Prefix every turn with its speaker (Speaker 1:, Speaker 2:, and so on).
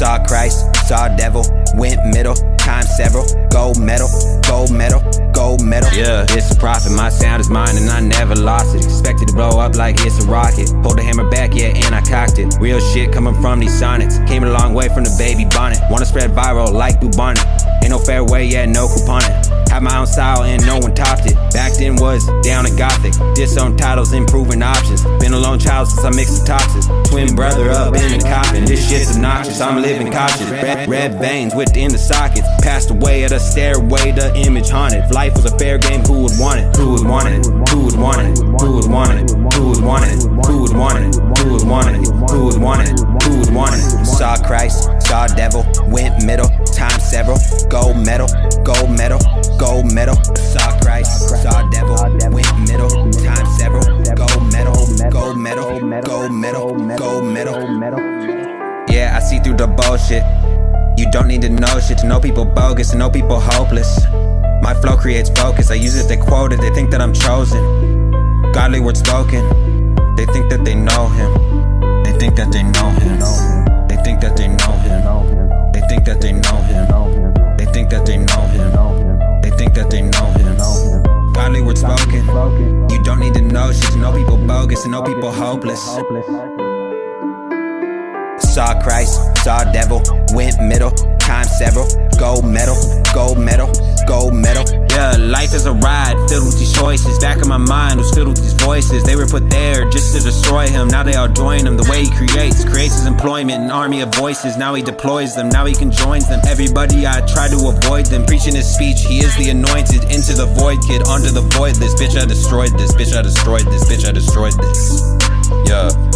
Speaker 1: Saw Christ, saw devil, went middle, time several, gold medal, gold medal, gold medal. Yeah, it's a profit, my sound is mine and I never lost it. Expected to blow up like it's a rocket. Pulled the hammer back, yeah, and I cocked it. Real shit coming from these sonnets. Came a long way from the baby bonnet. Wanna spread viral like bubonic. Ain't no fair way, yeah, no couponing. Had my own style and no one topped it. Back then was down in gothic. Disowned titles, improving options. Been a lone child since I mixed the toxins. Twin brother up in the coffin. This shit's obnoxious, I'm living cautious. Red veins within the sockets. Passed away at a stairway, the image haunted. If life was a fair game, who would want it? Who would want it? Who would want it? Who would want it? Who would want it? Who would want it? Who would want it? Who would want it? Who would want it? Saw Christ, saw devil, went middle, time several, gold medal, gold medal, gold medal. Saw Christ, saw devil, went middle, time several, gold medal, gold medal, gold medal, gold medal. Yeah, I see through the bullshit. You don't need to know shit to know people bogus, to know people hopeless. My flow creates focus, I use it, they quote it, they think that I'm chosen. Godly words spoken, they think that they know him. They think that they know him. They think that they know him. They think that they know him. They think that they know him. They think that they know him. Godly words spoken, you don't need to know shit to know people bogus, to know people hopeless. Saw Christ, saw devil, went middle, time several, gold medal, gold medal, gold medal. Yeah, life is a ride filled with these choices. Back in my mind was filled with these voices. They were put there just to destroy him. Now they all join him. The way he creates his employment, an army of voices. Now he deploys them, now he conjoins them. Everybody, I try to avoid them. Preaching his speech, he is the anointed. Into the void, kid, onto the voidless. Bitch, I destroyed this, bitch, I destroyed this, bitch, I destroyed this. Yeah.